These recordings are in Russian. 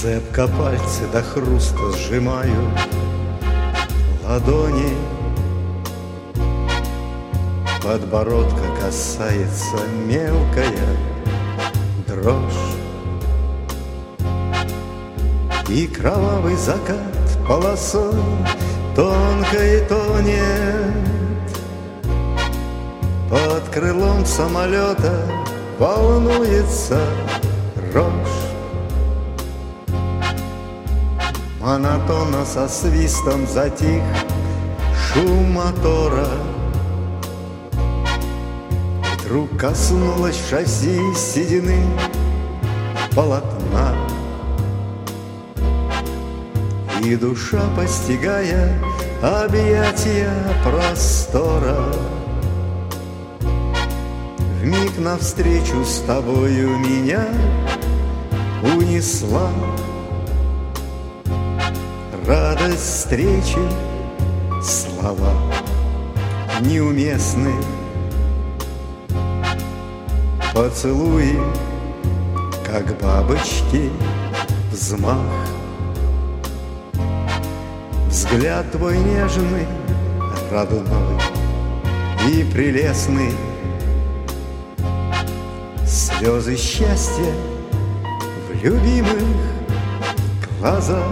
Цепко пальцы до хруста сжимаю ладони, подбородка касается мелкая дрожь, и кровавый закат полосой тонкой тонет. Под крылом самолета волнуется рожь. Монотонно со свистом затих шум мотора. Вдруг коснулась шасси седины полотна, и душа, постигая объятия простора, вмиг навстречу с тобою меня унесла. Радость встречи, слова неуместны, поцелуи, как бабочки, взмах. Взгляд твой нежный, родной и прелестный, слезы счастья в любимых глазах.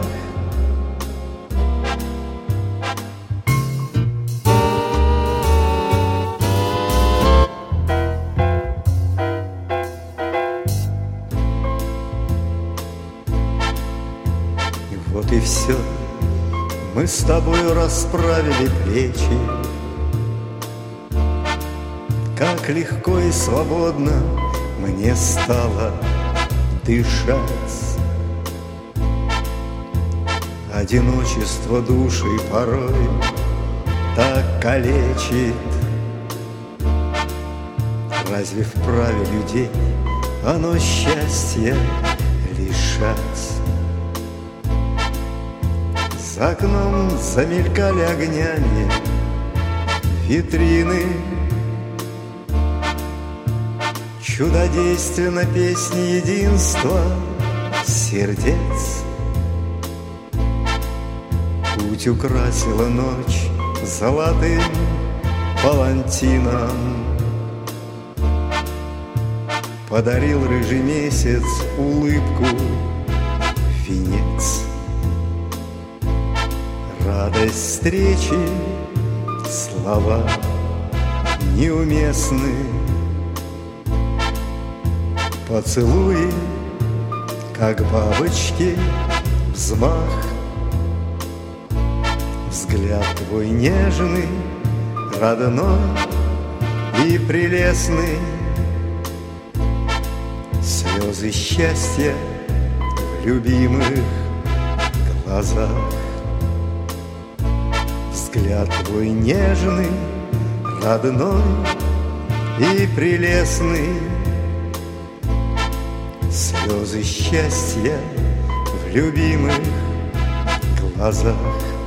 Вот и все, мы с тобою расправили плечи. Как легко и свободно мне стало дышать. Одиночество души порой так калечит. Разве вправе людей оно счастья лишать? За окном замелькали огнями витрины, чудодейственно песни единства сердец. Путь украсила ночь золотым палантином, подарил рыжий месяц улыбку, венец. Радость встречи, слова неуместны, поцелуи, как бабочки, взмах. Взгляд твой нежный, родной и прелестный, слезы счастья в любимых глазах. Взгляд твой нежный, родной и прелестный, слезы счастья в любимых глазах.